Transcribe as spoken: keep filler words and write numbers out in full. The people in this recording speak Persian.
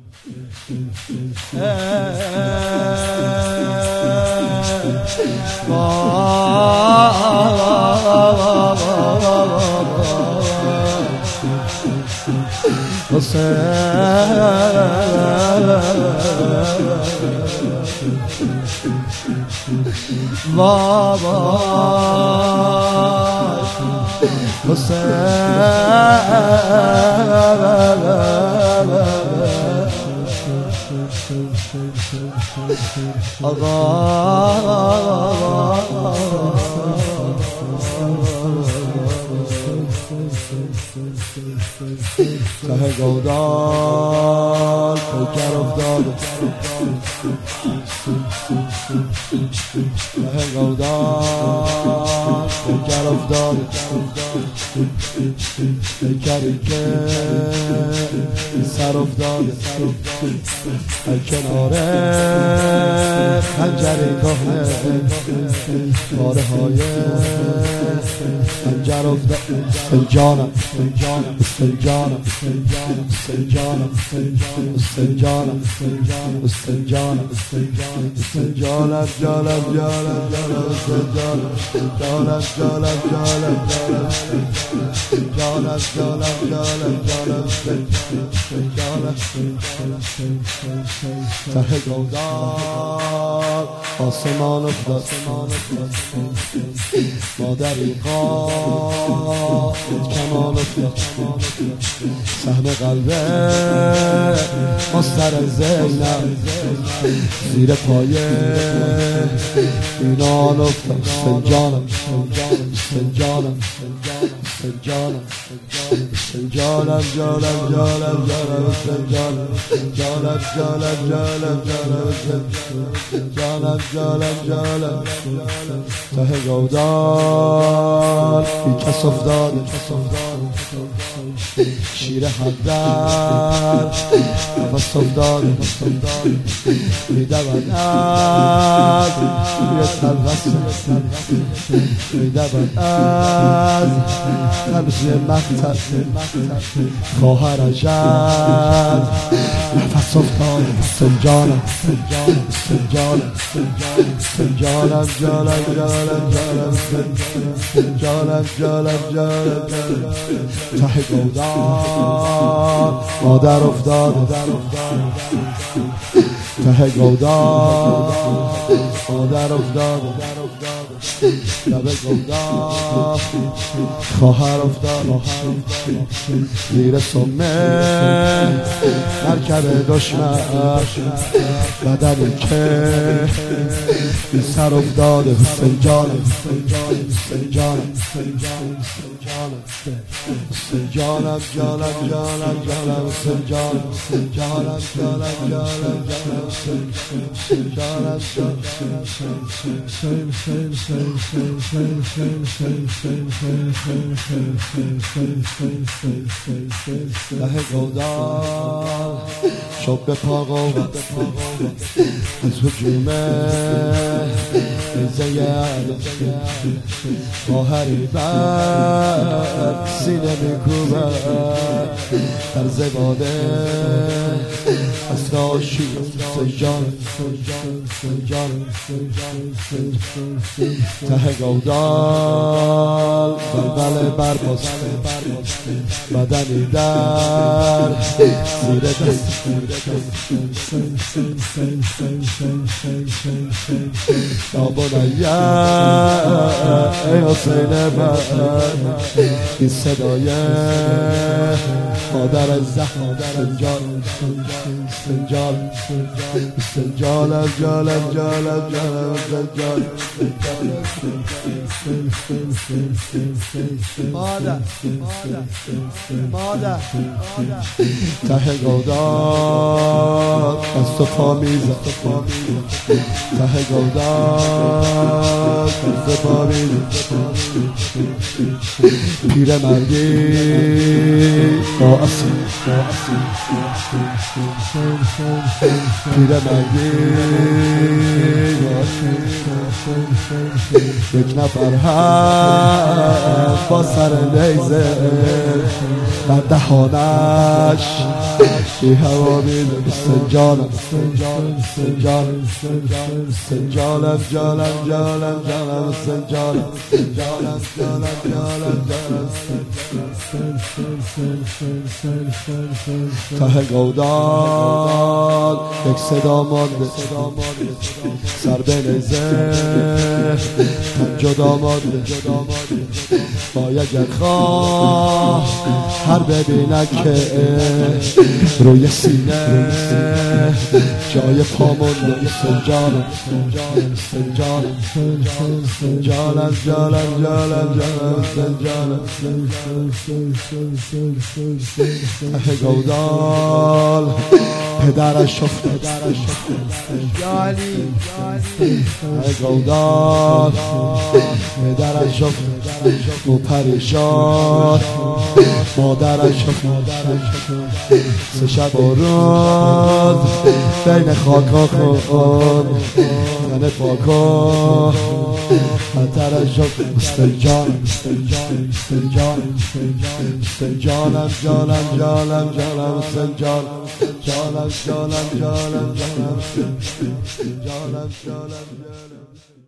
ته گودال پیکر افتاده ته گودال پیکر افتاده پیکری که سر افتاده در کنار خنجری کهنه پاره های خنجر افتاده سنجانم سنجانم سنجانم سنجانم سنجانم سنجانم سنجانم سنجانم سنجانم جانم جانم جانم سنجانم جانم جانم جانم جانم جانم جانم جانم جانم ته گودال آسمان افتاد مادری قاد کمان افتاد سهم قلبه مستر زینب زیر پایه اینان افتاد سنجانم سنجانم سنجانم سنجانم جانم جانم جانم سنجانم جانم جانم جانم جانم جانم جانم جانم ته گودال بی کس افتاده شیر حدر نفس افتاده میدود از روی تلوس میدود از تلوسی مقتل خواهرش از نفس افتاده سنجانم سنجانم سنجانم جانم جانم جانم سنجانم جانم جانم ته گودال مادر افتاده ته گودال مادر افتاده لب گودال خواهر افتاده زیر سمه مرکب دشمن بدنی که بی سر افتاده سنجانم سنجانم سنجانم جانم جانم جانم سنجانم سنجانم جانم جانم جانم سنجانم ته گودال شب به پا قوت از هجومه زید خواهری بر سینه میکوبد در زباده اسراشی سنجانم سنجانم ته گودال بلبل برپاسته بدنی در زیر دست نابنیه ای حسین من این صدای مادر زهر سنجانم سنجانم سنجانم جانم جانم جانم سنجانم مادر مادر ته گودال دست و پا میزد ته گودال دست و پا میزد پیر مردی با اصیل پیر مگی یک نفر هم با سر نیزه در دهانش بی هوا میده سنجانم سنجانم سنجانم سنجانم جانم جانم جانم سنجانم سنجانم جانم جانم جانم ته گودال یک صدا مانده سر به نیزه تن جدا مانده باید اگر خواه هر ببینه که روی سینه جای پا مانده سنجانم سنجانم سنجانم جانم جانم جانم سنجانم ته گودال پدرش افتاد ته گودال پدرش افتاد و پریشان مادرش افتاد سه شب و روز بین خاکا خون زن پاکا پدرش افتاد استنجانم استنجانم استنجانم استنجانم جانم جانم جانم استنجانم جانم جانم جانم جانم جانم جانم جانم